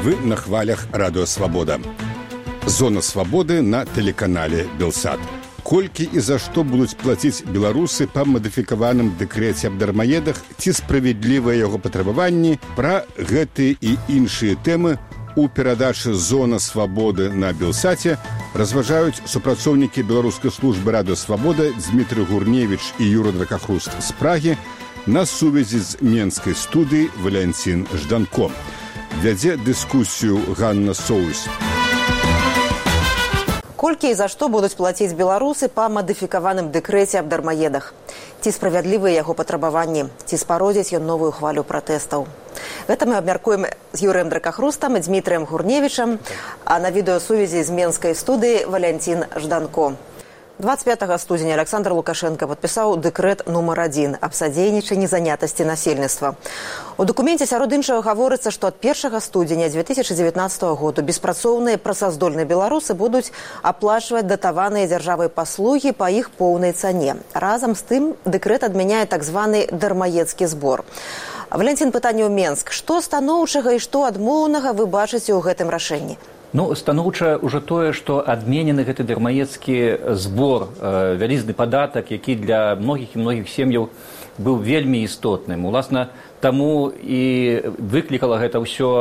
Вы на хвалях Радио Свобода. Зона свободы на телеканале Белсат. Колькі і за што будуць плаціць беларусы па мадыфікаваным дэкрэце аб дармаедах, ці справядлівыя яго патрабаванні, пра гэты і іншыя тэмы у перадачы «Зона свободы» на Белсаце разважаюць супрацоўнікі беларускай службы Радио Свобода Дмітрый Гурневіч і Юра Дракахруст з Прагі на сувязі з менскай студыі Валянцін Жданко. Вядзе дыскусію Ганна Соус. Колькі і за што будуць плаціць беларусы па мадыфікаваным дэкрэце аб дармаедах? Ці справядлівыя яго патрабаванні? Ці спародзіць ён новую хвалю пратэстаў? Гэта мы абмяркуем з Юрыем Дракахрустам і Дмітрыем Гурневічам, а на відэасувязі з менскай студыі Валянцін Жданко. 25 студзеня Александр Лукашенко падпісаў дэкрэт нумар 1 аб садзейнічанні занятасці насельніцтва. У дакуменце сярод іншага гаворыцца, што ад 1 студзеня 2019 году беспрацоўныя працаздольныя беларусы будуць аплачваць датаваныя дзяржавай паслугі па іх поўнай цане. Разам з тым дэкрэт адмяняе так званы дармаедскі збор. Валянцін, пытанне ў Менск. Што станоўчага і што адмоўнага вы бачыце ў гэтым рашэнні? Станоўча ўжо тое, што адменены гэты дармаедскі збор, вялізны падатак, які для многіх і многіх сем'яў быў вельмі істотным. Уласна, таму і выклікала гэта ўсё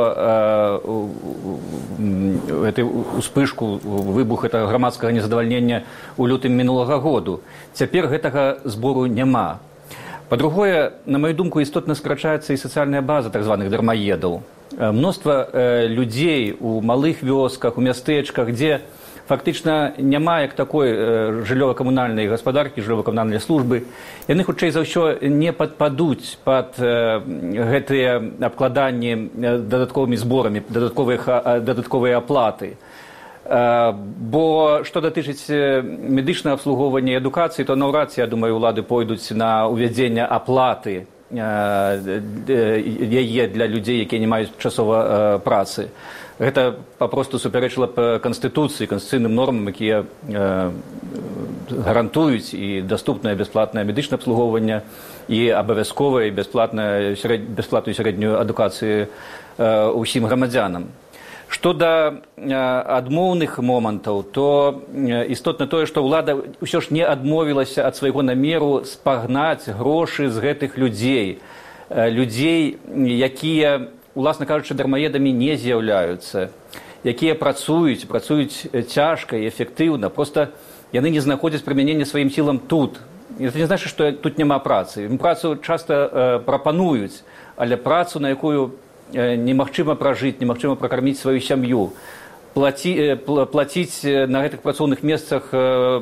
гэту успышку, выбух гэтага грамадскага незадавальнення ў лютым мінулага году. Цяпер гэтага збору няма. Па-другое, на маю думку, істотна скарачаецца і сацыяльная база так званых дармаедаў. Мноства людзей у малых вёсках, у мястэчках, дзе фактычна няма як такой жыллёва-камунальнай гаспадаркі, жыллёва-камунальнай службы, яны хутчэй за ўсё не падпадуць пад гэтыя абкладанні дадатковымі зборамі, дадатковыя аплаты. Бо што датычыць медычнага абслугоўвання і адукацыі, то наўрад ці, я думаю, улады пойдуць на ўвядзенне аплаты яе для людзей, якія не маюць часова працы. Гэта папросту супярэчыла б канстытуцыі, канстытуцыйным нормам, якія гарантуюць і даступнае бясплатнае медычнае абслугоўванне, і абавязковае і бясплатную сярэднюю адукацыю ўсім грамадзянам. Што да адмоўных момантаў, то істотна тое, што ўлада ўсё ж не адмовілася ад свайго намеру спагнаць грошы з гэтых людзей. Людзей, якія, уласна кажучы, дармаедамі не з'яўляюцца, якія працуюць цяжка і эфектыўна, проста яны не знаходзяць прымянення сваім сілам тут. І гэта не значыць, што тут няма працы. Ім працу часта прапануюць, але працу, на якую немагчыма пражыць, немагчыма пракарміць сваю сям'ю. Плаціць на гэтых працоўных месцах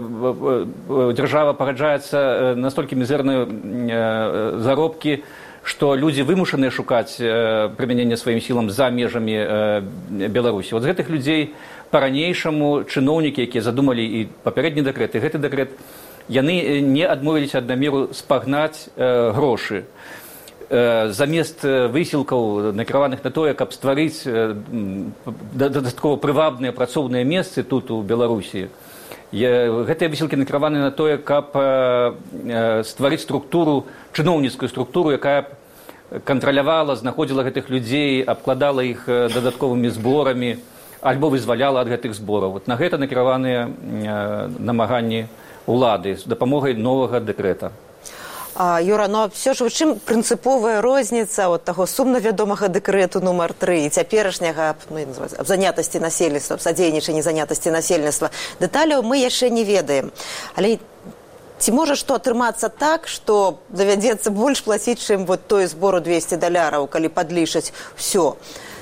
дзяржава пагаджаецца настолькі мізэрныя заробкі, што людзі вымушаныя шукаць прымянення сваім сілам за межамі Беларусі. З гэтых людзей па-ранейшаму чыноўнікі, якія задумалі і папярэдні дэкрэт, і гэты дэкрэт, яны не адмовіліся ад намеру спагнаць грошы. Замест высілкаў, накіраваных на тое, каб стварыць дадаткова прывабныя працоўныя месцы тут, у Беларусі, гэтыя высілкі накіраваны на тое, каб стварыць структуру, чыноўніцкую структуру, якая б кантралявала, знаходзіла гэтых людзей, абкладала іх дадатковымі зборамі, альбо вызваляла ад гэтых збораў. На гэта накіраваныя намаганні ўлады з дапамогай новага дэкрэта. Юра, ну все ж у чым прынцыповая розніца ад таго сумна вядомага дэкрэту нумар 3 і цяперашняга аб занятасці насельніцтва, аб садзейнічанні занятасці насельніцтва? Дэталяў мы яшчэ не ведаем. Але ці можа што атрымацца так, што давядзецца больш плаціць, чым той збор у $200, калі падлічаць ўсё?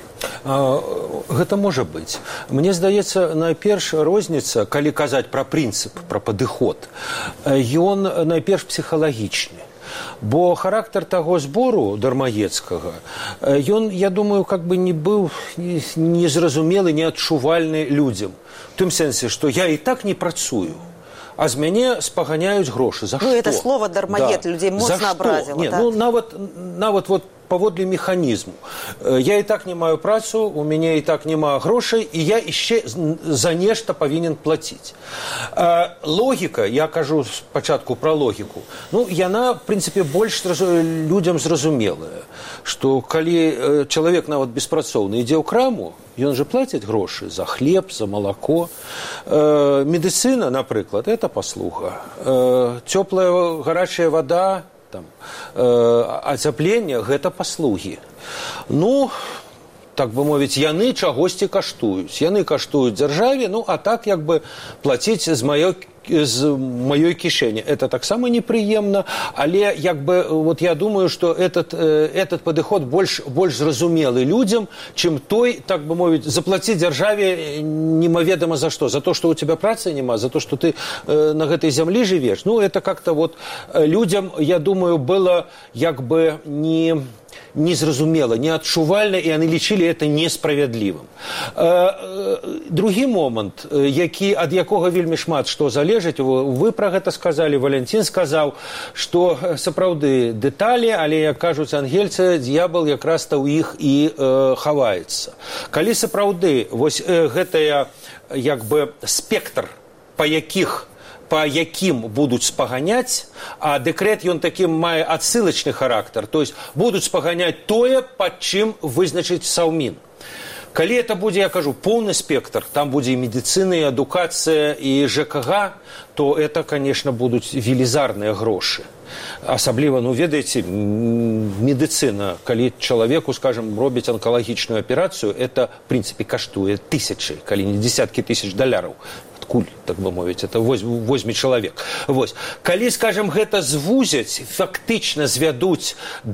Гэта можа быць. Мне здаецца, найперш розніца, калі казаць пра прынцып, пра падыход, ён найперш псіхалагічны. Бо характар таго збору дармаедскага, ён, я думаю, как бы не быў незразумелы, неадчувальны людзям. В тым сэнсе, што я і так не працую, а з мяне спаганяюць грошы. За што? Это слово «дармаед» людзей моцна абразіла. Нават паводле механізму. Я і так не маю працу, у мяне і так няма грошай, і я яшчэ за нешта павінен плаціць. Логіка, я кажу спачатку пра логіку, ну, яна, в прынцыпе, больш людзям зразумелая, што калі чалавек нават беспрацоўны ідзе ў краму, ён же плаціць грошы за хлеб, за малако. Медыцына, напрыклад, это паслуга. Цёплая, гарачая вада, там, ацяпленне – гэта паслугі. Ну, так бы мовіць, яны чагосьці каштуюць. Яны каштуюць дзяржаве, ну, а так, як бы, плаціць з маёй кішэні. Это таксама непрыемна, але, як бы, вот я думаю, что этот падыход больш зразумелы людзям, чым той, так бы мовіць, заплаціць дзяржаве немаведама за што. За то, что у тебя працы няма, за то, что ты на гэтай зямлі жывеш. Ну, это как-то вот людям, я думаю, было, як бы, незразумела, неадчувальна, і яны лічылі это несправядлівым. Другі момант, ад якога вельмі шмат што залежыць, вы пра гэта сказалі, Валянцін сказаў, што сапраўды дэталі, але, як кажуць ангельцы, д'ябал якраз-то ў іх і хаваецца. Калі сапраўды вось гэтая, як бы, спектр, па якім будуць спаганяць, а дэкрэт ён такім мае адсылачны характар, то есть будуць спаганяць тое, пад чым вызначыць Саўмін. Калі это будзе, я кажу, поўны спектр, там будзе і медыцына, і адукацыя, і ЖКГ, то это, конечно, будуць велізарныя грошы. Асабліва, ну, ведаеце, медыцына, калі чалавеку, скажем, робіць онкалагічную аперацыю, это, в прынцыпе, каштуе тысячы, калі не десяткі тысяч даляраў. Куль, так бы мовіць, это возьме чалавек. Вось. Калі, скажем, гэта звузяць, фактычна звядуць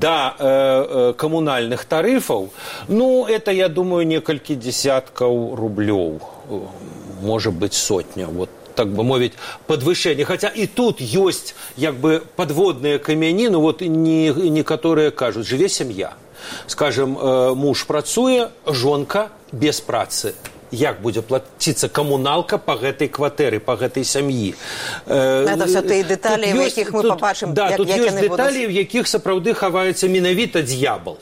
да камунальных тарыфаў, ну, это, я думаю, некалькі десяткаў рублёў, можа быць, сотня, вот, так бы мовіць, падвышэнне. Хаця і тут ёсць, як бы, падводныя камяні, ну, вот, некаторыя кажуць, жыве сям'я. Скажем, муж працуе, жонка без працы. Як будзе плаціцца камуналка па гэтай кватэры, па гэтай сям'і. Это все тыя дэталі, у якіх мы пабачым, як яны будуць. Да, тут ёсць дэталі, у якіх сапраўды хаваецца менавіта д'ябал.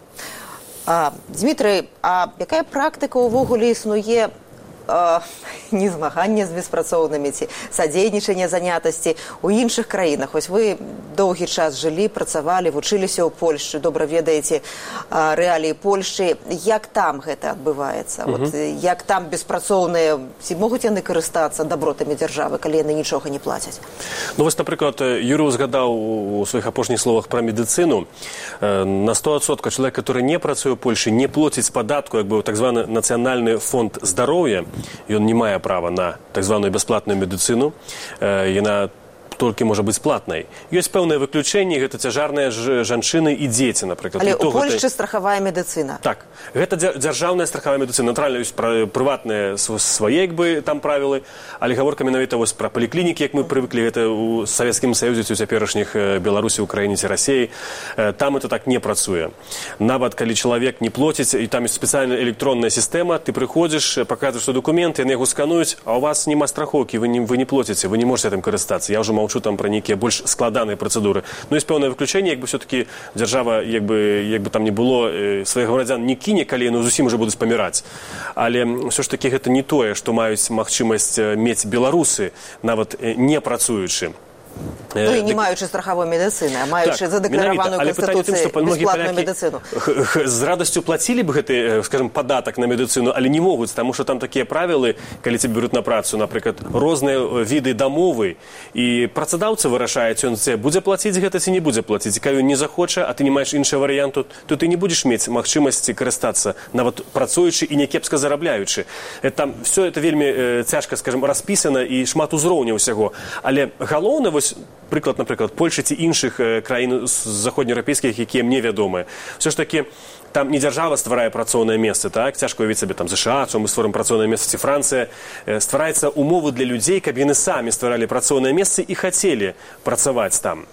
Дмітрый, а якая практыка ўвогуле існуе не змагання з беспрацоўнымі ці садзейнічання занятасці ў іншых краінах? Вось вы доўгі час жылі, працавалі, вучыліся ў Польшчы, добра ведаеце рэаліі Польшчы. Як там гэта адбываецца? Вот, як там беспрацоўныя, ці могуць яны карыстацца дабротамі дзяржавы, калі яны нічога не плацяць? Ну, вось, напрыклад, Юрый узгадаў у сваіх апошніх словах пра медыцыну. На 100% чалавек, который не працуе ў Польшы, не плоціць падатку, як бы так званы нацыянальны фонд здароўя, ён не мае права на так званую бясплатную медыцыну, яна толькі можа быць платнай. Ёсць пэўныя выключэнні, гэта цяжарныя жанчыны і дзеці, напрыклад. Але ў Польшчы страхавая медыцына. Так, гэта дзяржаўная страхавая медыцына. Натуральна, ёсць прыватныя свае, як бы, там правілы, але гаворка менавіта вось пра паліклінікі, як мы прывыклі, гэта ў Савецкім Саюзе, ці ў цяперашніх Беларусі, Украіне ці Расіі, там это так не працуе. Нават калі чалавек не плоціць, і там ёсць спецыяльная электронная сістэма, ты прыходзіш, паказваеш свой дакумент, яны яго скануюць, а ў вас няма страхоўкі, вы не плоціце, вы не можете гэтым карыстацца. Я ўжо маўчу там пра нейкія больш складаныя працэдуры. Ну, ёсць пэўнае выключэнне, як бы все-таки дзяржава, як бы там не было, сваіх грамадзян не кіне, калі яны зусім уже будуць паміраць. Але ўсё ж такі гэта не тое, што маюць магчымасць мець беларусы, нават не працуючы. Ну і не маючы страхавой медыцыны, а маючы задэклараваную Канстытуцыяй бесплатную медыцыну. З радасцю плацілі б гэты, скажем, падатак на медыцыну, але не могуць, таму што там такія правілы, калі цябе беруць на працу, напрыклад, розныя віды дамовы, і працадаўца вырашае, ён будзе плаціць гэта ці не будзе плаціць. Калі ён не захоча, а ты не маеш іншага варыянту, то ты не будзеш мець магчымасці карыстацца, нават працуючы і някепска зарабляючы. Там все это вельмі цяжка, скажем, распісана і шмат узроўняў усяго. Але галоўна, прыклад, напрыклад, Польшчы ці іншых краін заходнееўрапейскіх, якія мне вядомыя. Все ж таки, там не дзяржава стварае працоўнае месца, так? Цяжка уявіць сабе там ЗША, што мы створым працоўнае месца, ці Францыя. Ствараюцца умовы для людзей, каб яны самі стваралі працоўнае месца і хацелі працаваць там.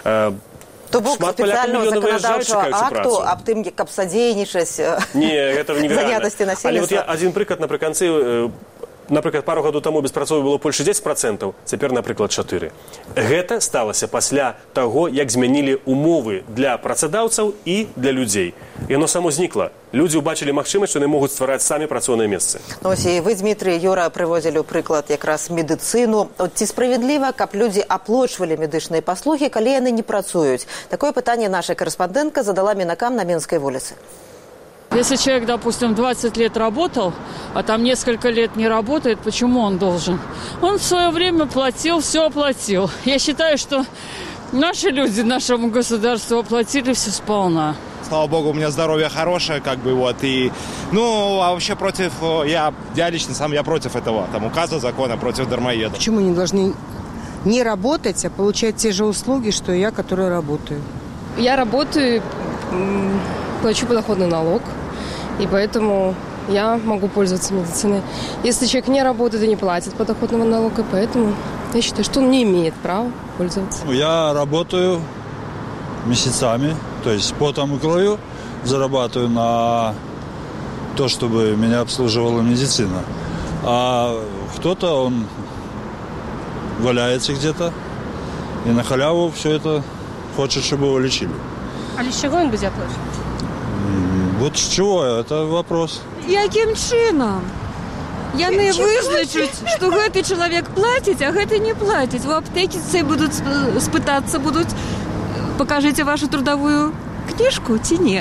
То бок спецыяльного заканадаўчага акту аб тым, каб садзейнічаць занятасці насельніцтва? Але вот я адзін прыклад напрыканцы напрыклад, пару гадоў таму беспрацоўя было больш 10%, цяпер, напрыклад, 4%. Гэта сталася пасля таго, як змянілі умовы для працадаўцаў і для людзей. Яно само знікла. Людзі ўбачылі магчымасць, што яны могуць ствараць самі працоўныя месцы. Ну, ось і вы, Дмітрый, Юра, прыводзілі ў прыклад якраз медыцыну. От ці справядліва, каб людзі аплачвалі медычныя паслугі, калі яны не працуюць? Такое пытанне наша карэспандэнтка задала мінакам на Менскай вуліцы. Если человек, допустим, 20 лет работал, а там несколько лет не работает, почему он должен? Он в свое время платил, все оплатил. Я считаю, что наши люди нашему государству оплатили все сполна. Слава богу, у меня здоровье хорошее, как бы вот, и, ну, а вообще против, я лично сам, я против этого, там, указа закона против дармоедов. Почему они должны не работать, а получать те же услуги, что и я, который работаю? Я работаю, плачу подоходный налог, и поэтому я могу пользоваться медициной. Если человек не работает и не платит подоходного налога, поэтому я считаю, что он не имеет права пользоваться. Я работаю месяцами, то есть потом и кровью зарабатываю на то, чтобы меня обслуживала медицина. А кто-то, он валяется где-то и на халяву все это хочет, чтобы его лечили. А с чего он будет оплачивать? Вот с чего? Это вопрос. Яким чином? Яны вызначаць, што гэты чалавек плаціць, а гэты не плаціць. У аптэкі цэй будуць спытацца, будуць пакажыце вашу трудовую кніжку ці не?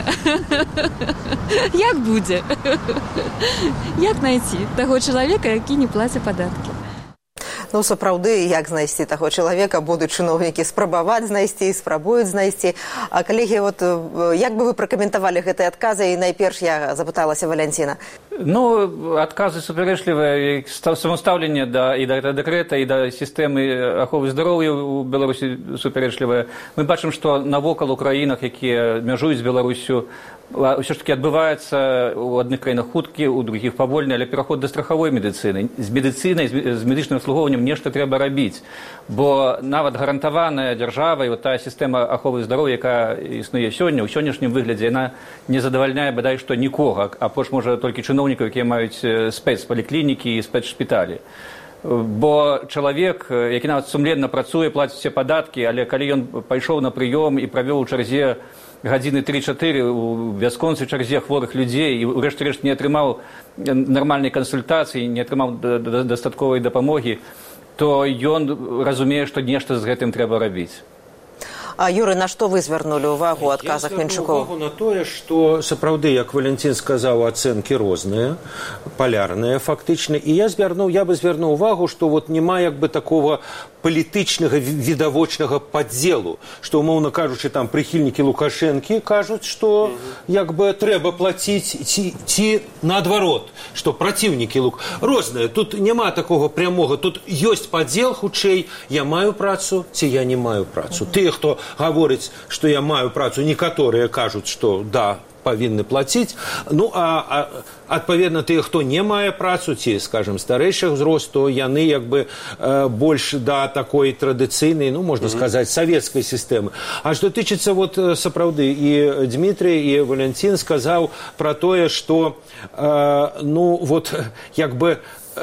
Як будзе? Як знайсці таго чалавека, які не плаціць падаткі? Ну, сапраўды, як знайсці таго чалавека, будуць чыноўнікі спрабаваць знайсці, спрабуюць знайсці. А, калегі, вот, як бы вы пракаментавалі гэтыя адказы? І найперш я запыталася Валянціна. Ну, адказы супярэчлівыя, самастаўленне і да дэкрэта, і да сістэмы аховы здароўя ў Беларусі супярэчлівыя. Мы бачым, што навокал у краінах, якія мяжуюць з Беларусю, ўсё ж таки адбываецца ў адных краінах хуткі, у другіх павольны, але пераход да страхавой медыцыны. З медыцынай, з медычным абслугоўваннем нешта трэба рабіць, бо нават гарантаваная дзяржава і вот тая сістэма аховы здароўя, якая існуе сёння, ў сённяшнім выглядзе, яна не задавальняе бадай што нікога, апроч, можа, толькі чыноўнікаў, якія маюць спецпаліклінікі і спецшпіталі. Бо чалавек, які нават сумленна працуе, плаціць усе падаткі, але калі ён пайшоў на прыём і правёў у чарзе гадзіны 3-4 у бясконцай чарзе хворых людзей і ўрэшце-рэшт не атрымаў нармальнай кансультацыі, не атрымаў дастатковай дапамогі, то ён разумее, што нешта з гэтым трэба рабіць. А, Юры, на што вы звярнулі ўвагу ў адказах Менчукова? Я звярнуў увагу на тое, што сапраўды, як Валянцін сказаў, ацэнкі розныя, палярныя фактычна, і я бы звярнуў увагу, што вот няма як бы такого палітычнага відавочнага падзелу, што, умоўна кажучы, там прыхільнікі Лукашэнкі кажуць, што як бы трэба плаціць ці наадварот, што праціўнікі розныя. Тут няма такого прямога, тут ёсць падзел, хутчэй, я маю працу ці я не маю працу. Тыя, хто гаворыць, што я маю працу, некаторыя кажуць, што да, павінны плаціць. Ну, а адпаведна, тыя, хто не мае працу, ці, скажем, старэйшых узрост, то яны як бы больш да такой традыцыйнай, ну, можна сказаць, савецкай сістэмы. А што тычыцца вот сапраўды, і Дмітрый, і Валянцін сказаў пра тое, што, ну, вот, як бы,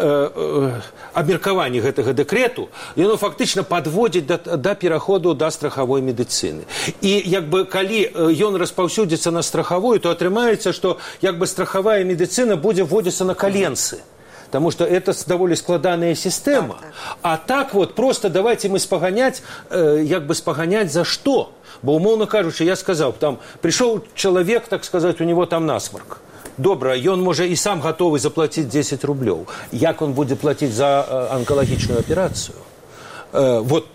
абмеркаванне гэтага дэкрэту, яно фактычна падводзіць да пераходу да страхавой медыцыны. І як бы калі ён распаўсюдзіцца на страхавую, то атрымаецца, што як бы страхавая медыцына будзе вводзіцца на каленцы. Потому что это довольно складаная система. А так вот, просто давайте мы спаганять, як бы спаганять за что? Бо, умоўна кажучы, я сказал, там пришел человек, так сказать, у него там насморк. Добра, ён можа і сам гатовы заплаціць 10 рублёў. Як он будзе плаціць за анкалагічную аперацыю? Вот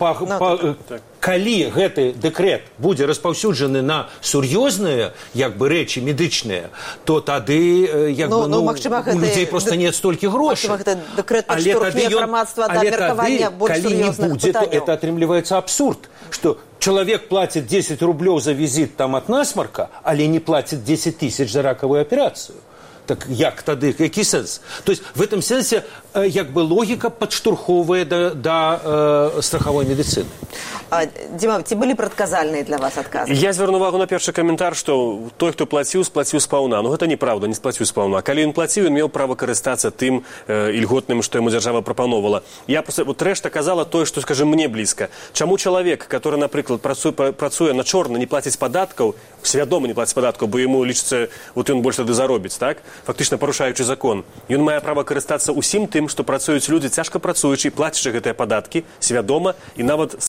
калі гэты дэкрэт будзе распаўсюджаны на сур'ёзныя як бы рэчы медычныя, то тады як бы, ну, у людзей проста нет столькі грошай. Але тады калі не будзе, то это атрымліваецца абсурд, што человек платит 10 рублёў за визит там от насморка, але не платит 10 тысяч за раковую операцию. Так як тады, які сенс? То есть в этом сенсе як бы логика подштурховая до страховой медицины. Дзіма, ці былі прадказальныя для вас адказы? Я звярну увагу на першы каментар, што той, хто плаціў, сплаціў спаўна. Ну, гэта неправда, не сплаціў спаўна. Калі ён плаціў, ён меў права карыстацца тым ільготным, што яму дзяржава прапановала. Я просто, вот рэшта казала тое, што, скажем, мне блізка. Чаму чалавек, который, напрыклад, працуе на чорна, не плаціць падаткаў, свядома не плаціць падаткаў, бо яму лічыцца, вот ён больш тады заробіць, так? Фактычна парушаючы закон. Ён мае права карыстацца ўсім тым, што працуюць людзі, цяжка працуючы, плацячы гэтыя падаткі, свядома і нават